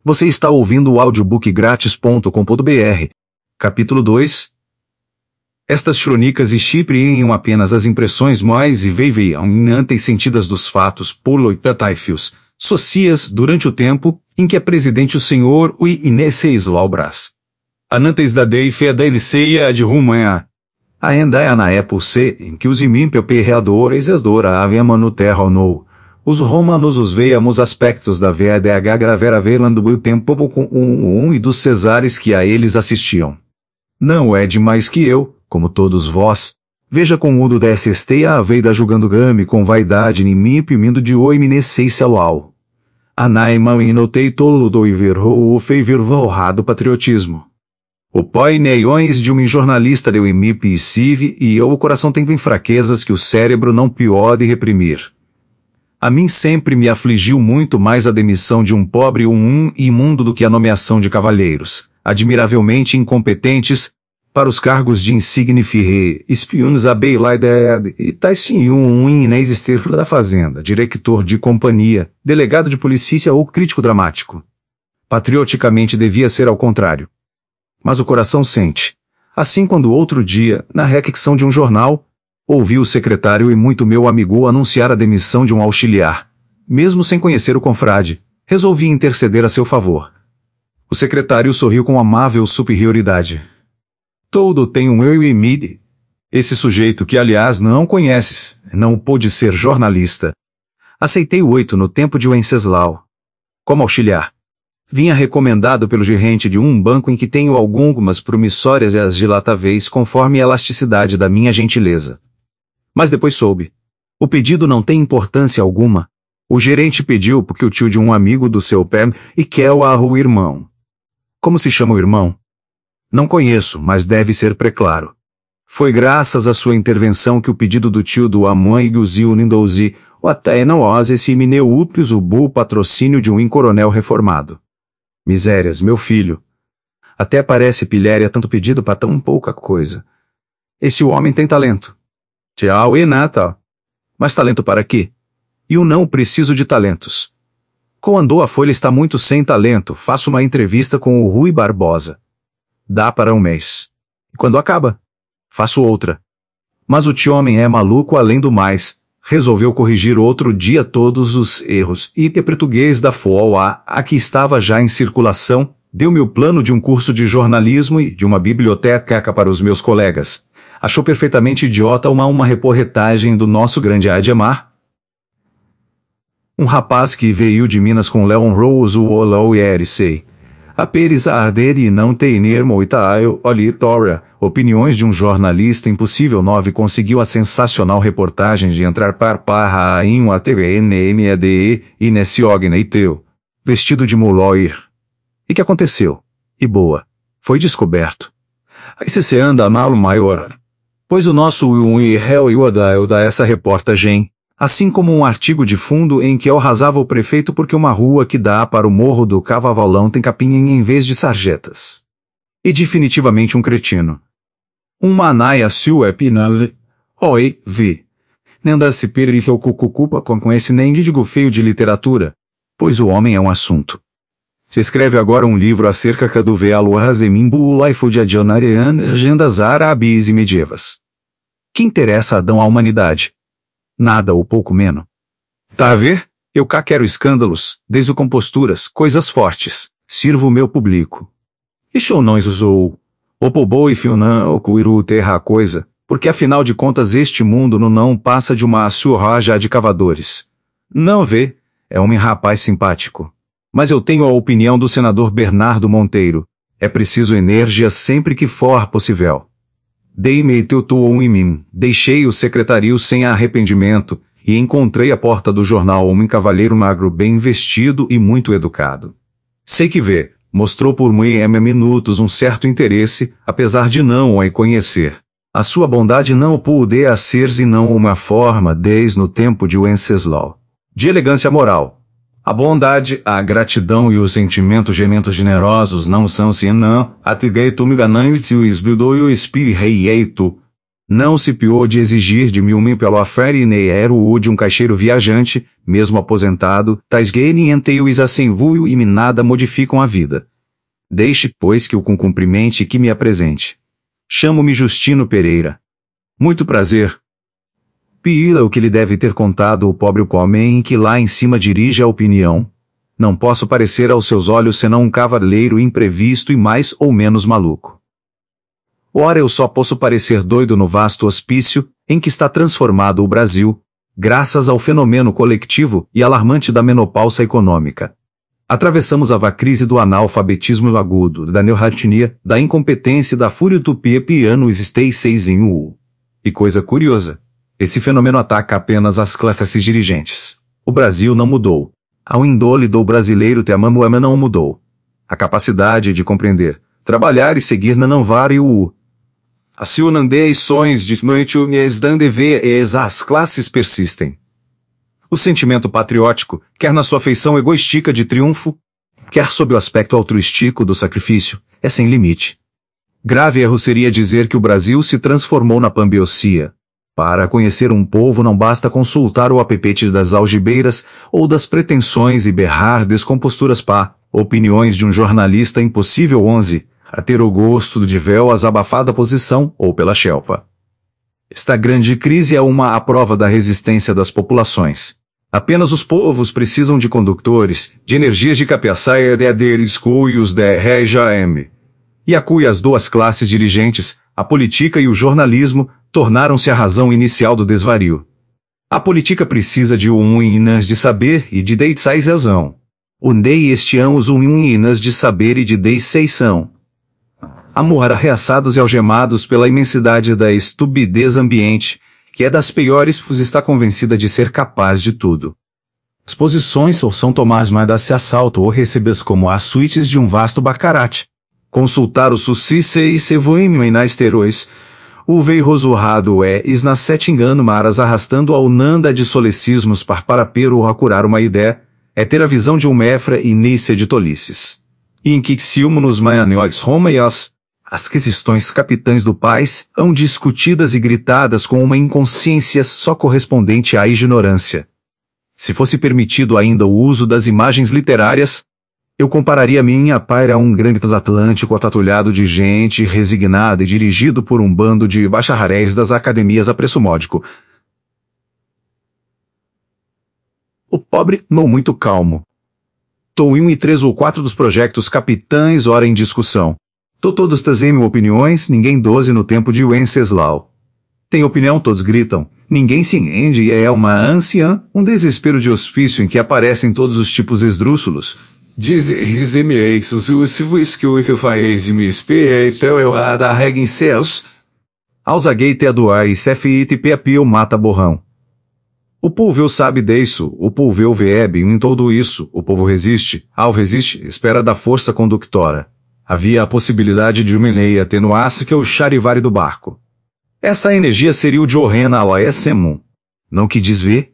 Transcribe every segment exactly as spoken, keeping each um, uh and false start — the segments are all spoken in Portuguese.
Você está ouvindo o audiobook grátis ponto com ponto br. Capítulo dois. Estas crônicas exprimiam apenas as impressões mais e veemente sentidas dos fatos políticos sociais durante o tempo em que é presidente o senhor Wenceslao Brás. Antes da deifé da Eliceia de Rumânia. Ainda é na época em que os imperadores adoravam no terra no. Os romanos os veíamos aspectos da V D H gravera velando o tempo com um, um e dos cesares que a eles assistiam. Não é demais que eu, como todos vós, veja com o do deste a veida julgando game com vaidade em mim pimindo de oi minesei celual. Anaima inotei tolo do iverro o feivirvorrado patriotismo. O pai neões de um jornalista deu em mim e cive e eu o coração tem fraquezas que o cérebro não pode reprimir. A mim sempre me afligiu muito mais a demissão de um pobre um imundo do que a nomeação de cavalheiros, admiravelmente incompetentes, para os cargos de insignifié, espiões a beilaide e tais um inexistir da fazenda, diretor de companhia, delegado de polícia ou crítico dramático. Patrioticamente devia ser ao contrário. Mas o coração sente. Assim quando outro dia, na requisição de um jornal, ouvi o secretário e muito meu amigo anunciar a demissão de um auxiliar. Mesmo sem conhecer o confrade, resolvi interceder a seu favor. O secretário sorriu com amável superioridade. Todo tem um eu e mide. Esse sujeito que aliás não conheces, não pôde ser jornalista. Aceitei o oito no tempo de Wenceslao. Como auxiliar. Vinha recomendado pelo gerente de um banco em que tenho algumas promissórias e as dilatáveis conforme a elasticidade da minha gentileza. Mas depois soube. O pedido não tem importância alguma. O gerente pediu porque o tio de um amigo do seu pé e quer o irmão. Como se chama o irmão? Não conheço, mas deve ser preclaro. Foi graças à sua intervenção que o pedido do tio do Amã e Guzil Nindouzi, o até não ose se mineupios o bu patrocínio de um coronel reformado. Misérias, meu filho. Até parece pilhéria tanto pedido para tão pouca coisa. Esse homem tem talento. Tchau e nata. Mas talento para quê? E eu não preciso de talentos. Quando a Folha está muito sem talento, faço uma entrevista com o Rui Barbosa. Dá para um mês. E quando acaba? Faço outra. Mas o tio homem é maluco além do mais, resolveu corrigir outro dia todos os erros e que português da Folha, a que estava já em circulação, deu-me o plano de um curso de jornalismo e de uma biblioteca para os meus colegas. Achou perfeitamente idiota uma, uma reportagem do nosso grande Ademar? Um rapaz que veio de Minas com Leon Rose o Olou e Ericei. A Pérez a arder e não tener moitaio, olitória, opiniões de um jornalista impossível nove conseguiu a sensacional reportagem de entrar par parra em um A T V N M E D E e nesse ogne teu, vestido de muloir. E que aconteceu? E boa. Foi descoberto. Aí se se anda mal maior. Pois o nosso um e réu e o adaio da essa reportagem, assim como um artigo de fundo em que eu rasava o prefeito porque uma rua que dá para o morro do Cavavalão tem capinha em vez de sarjetas. E definitivamente um cretino. Um manaia siu é pinale. Oi, vi. Nem da se perifel cucucupa com esse nem digo feio de literatura, pois o homem é um assunto. Se escreve agora um livro acerca do vealo razemimbu o life de adionarean agendas árabes e medievas. Que interessa Adão à humanidade? Nada ou pouco menos. Tá a ver? Eu cá quero escândalos, descomposturas, coisas fortes. Sirvo o meu público. E show nós usou. O pobô e fiunan o cuiru terra a coisa, porque afinal de contas este mundo no não passa de uma surraja de cavadores. Não vê? É um rapaz simpático. Mas eu tenho a opinião do senador Bernardo Monteiro. É preciso energia sempre que for possível. Dei-me teutuou em mim, deixei o secretario sem arrependimento, e encontrei à porta do jornal um cavalheiro magro bem vestido e muito educado. Sei que vê, mostrou por mim minutos um certo interesse, apesar de não o conhecer. A sua bondade não o pude a ser senão uma forma desde no tempo de Wenceslao. De elegância moral. A bondade, a gratidão e os sentimentos gementos generosos não são senão, atiguei tu me gananho e o esvidou e o espirreieito. Não se piou de exigir de mim um pelo afere e nem era o de um caixeiro viajante, mesmo aposentado, tais gane enteios assim vuio e me nada modificam a vida. Deixe, pois, que o com cumprimente que me apresente. Chamo-me Justino Pereira. Muito prazer. Pila o que lhe deve ter contado o pobre homem que lá em cima dirige a opinião. Não posso parecer aos seus olhos senão um cavaleiro imprevisto e mais ou menos maluco. Ora eu só posso parecer doido no vasto hospício, em que está transformado o Brasil, graças ao fenômeno coletivo e alarmante da menopausa econômica. Atravessamos a crise do analfabetismo agudo, da neurastenia, da incompetência e da fúria utopia piano existei seis em um. E coisa curiosa, esse fenômeno ataca apenas as classes dirigentes. O Brasil não mudou. A índole do brasileiro te amamoema não mudou. A capacidade de compreender, trabalhar e seguir não varia. As unandeições de noite unhas as classes persistem. O sentimento patriótico, quer na sua feição egoística de triunfo, quer sob o aspecto altruístico do sacrifício, é sem limite. Grave erro seria dizer que o Brasil se transformou na Pambiocia. Para conhecer um povo não basta consultar o apepete das algibeiras ou das pretensões e berrar descomposturas pá, opiniões de um jornalista impossível onze, a ter o gosto de véu as abafada posição ou pela xelpa. Esta grande crise é uma a prova da resistência das populações. Apenas os povos precisam de condutores, de energias de capiaçaia de aderes cuios de rejam. E a cui as duas classes dirigentes, a política e o jornalismo, tornaram-se a razão inicial do desvario. A política precisa de um inas de saber e de deitsaização. Undei este ano os um inas de saber e de deisseição. Amor arreaçados e algemados pela imensidade da estupidez ambiente, que é das piores, pois está convencida de ser capaz de tudo. As posições ou são tomadas mais da se assalto ou recebidas como as suítes de um vasto bacarate. Consultar o sucice e sevoimio em nasterois, o veirrosurrado é is na sete engano maras arrastando ao nanda de solecismos par para pero a curar uma ideia, é ter a visão de um mefra inícia de tolices. E em que silmo nos maianiois romaias, as questões capitães do pais, hão discutidas e gritadas com uma inconsciência só correspondente à ignorância. Se fosse permitido ainda o uso das imagens literárias, eu compararia minha paira a um grande transatlântico atatulhado de gente resignada e dirigido por um bando de bacharéis das academias a preço módico. O pobre, não muito calmo. Tô um e três ou quatro dos projetos capitães ora em discussão. Tô todos trazendo opiniões, ninguém doze no tempo de Wenceslau. Tem opinião, todos gritam. Ninguém se entende e é uma anciã, um desespero de hospício em que aparecem todos os tipos esdrúxulos. Diz-me os que o faz me espelho eu a da rega em céus. Alzagueite a doar e cefite peapio mata borrão. O povo sabe disso, o povo vebe em todo isso, o povo resiste, ao resiste, espera da força conductora. Havia a possibilidade de uma lei atenuasse que o charivari do barco. Essa energia seria o de Orrena Alaessemum. Não que desvê?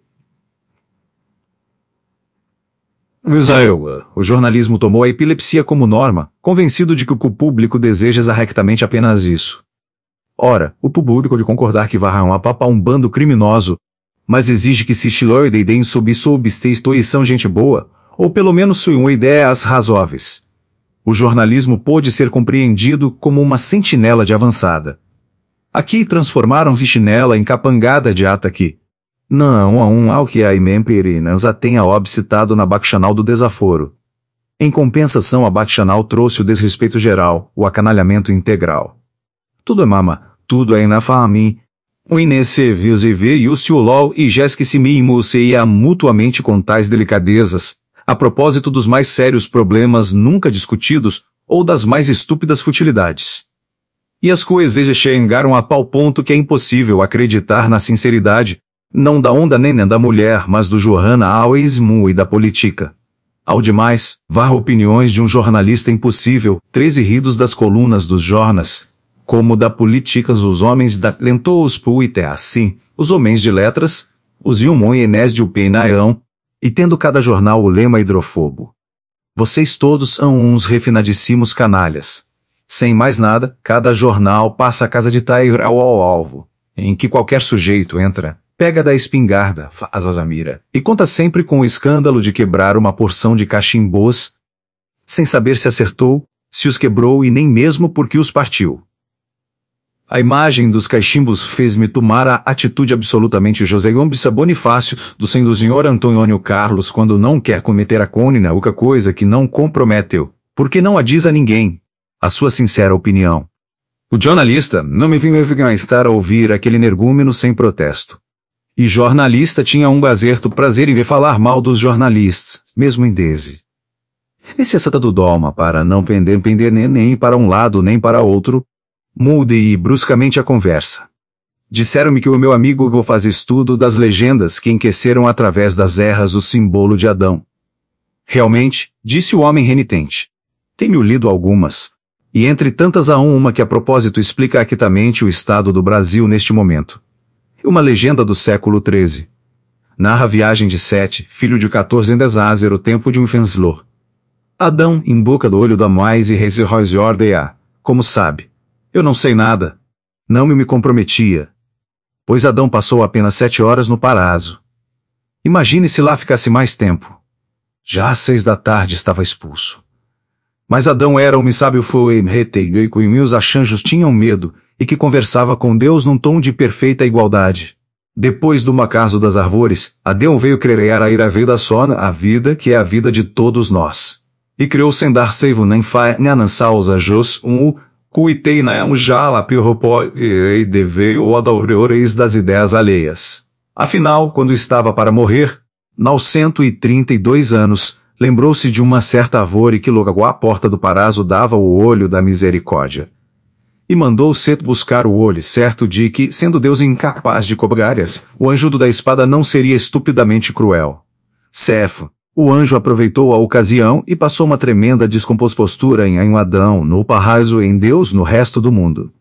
Israel, o jornalismo tomou a epilepsia como norma, convencido de que o público deseja exarrectamente apenas isso. Ora, o público de concordar que varram a papa um bando criminoso, mas exige que se chiloide e deem sob sob e são gente boa, ou pelo menos suam ideias razoáveis. O jornalismo pôde ser compreendido como uma sentinela de avançada. Aqui transformaram Vichinela em capangada de ataque. Não a um ao que a Imemperinas a tenha obcitado na Bacchanal do desaforo. Em compensação a Bacchanal trouxe o desrespeito geral, o acanalhamento integral. Tudo é mama, tudo é inafami. O Inesse viu-se e o Ciolol e Jesque-se-me-se-ia mutuamente com tais delicadezas, a propósito dos mais sérios problemas nunca discutidos, ou das mais estúpidas futilidades. E as coisas chegaram a tal ponto que é impossível acreditar na sinceridade, não da onda nem da mulher, mas do Johanna Aoismu e da política. Ao demais, varra opiniões de um jornalista impossível, treze ridos das colunas dos jornas, como da políticas os homens da lentos puite assim, os homens de letras, os Yumon e Enes de Upenaião, e tendo cada jornal o lema hidrofobo. Vocês todos são uns refinadíssimos canalhas. Sem mais nada, cada jornal passa a casa de Tair ao alvo. em que qualquer sujeito entra, pega da espingarda, faz a mira, e conta sempre com o escândalo de quebrar uma porção de cachimbos, sem saber se acertou, se os quebrou e nem mesmo porque os partiu. A imagem dos cachimbos fez-me tomar a atitude absolutamente José Gomes Bonifácio, do sendo senhor Antônio Carlos quando não quer cometer a cônina outra coisa que não comprometeu, porque não a diz a ninguém. A sua sincera opinião. O jornalista não me vinha estar a ouvir aquele energúmeno sem protesto. E jornalista tinha um bazerto prazer em ver falar mal dos jornalistas, mesmo em Dese. Necessita do doma para não pender pender nem, nem para um lado nem para outro. Mudei bruscamente a conversa. Disseram-me que o meu amigo vou fazer estudo das legendas que enqueceram através das erras o símbolo de Adão. Realmente, disse o homem renitente. Tenho lido algumas. E entre tantas há uma que a propósito explica acitamente o estado do Brasil neste momento. Uma legenda do século treze. Narra a viagem de Sete, filho de quatorze em desazer o tempo de um Fenslor. Adão, em boca do olho da mais e Reis ordea, como sabe. Eu não sei nada. Não me, me comprometia. Pois Adão passou apenas sete horas no paraíso. Imagine se lá ficasse mais tempo. Já às seis da tarde estava expulso. Mas Adão era um sábio foi reteio e com meus achanjos tinham medo, e que conversava com Deus num tom de perfeita igualdade. Depois do acaso das árvores, Adão veio criar a ira vida só a vida que é a vida de todos nós. E criou sem dar seivo nem fa nem sausa jos um cuitei na um jala pirropó e deveu ou adorores das ideias alheias. Afinal, quando estava para morrer, naus cento e trinta e dois anos, lembrou-se de uma certa árvore que logo à porta do paraíso dava o olho da misericórdia. E mandou Set buscar o olho, certo de que, sendo Deus incapaz de cobrar-as, o anjo da espada não seria estupidamente cruel. Cefo, o anjo aproveitou a ocasião e passou uma tremenda descompostura em Adão, no paraíso em Deus no resto do mundo.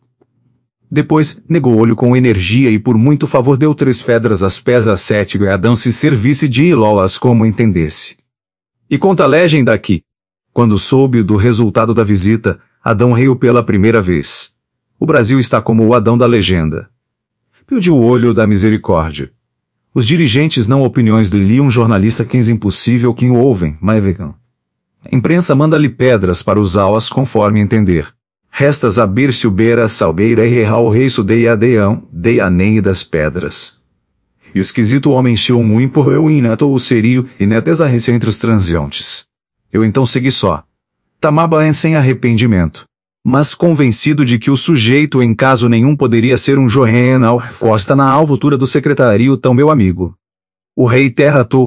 Depois, negou o olho com energia e por muito favor deu três pedras às pedras sete e Adão se servisse de ilólas como entendesse. E conta a legenda aqui. Quando soube do resultado da visita, Adão riu pela primeira vez. O Brasil está como o Adão da legenda. Pediu o olho da misericórdia. Os dirigentes não opiniões de li um jornalista que é impossível que o ouvem, mas vegam. A imprensa manda-lhe pedras para usá-las conforme entender. Resta saber-se o beira salbeira e errar o rei sudeia adeão, dei a nem das pedras. E o esquisito homem encheu um empurreu inato o serio e netesarrece entre os transeuntes. Eu então segui só. Tamaba é sem arrependimento. Mas convencido de que o sujeito em caso nenhum poderia ser um jornal, posta na altura do secretario tão meu amigo. O rei terra tu,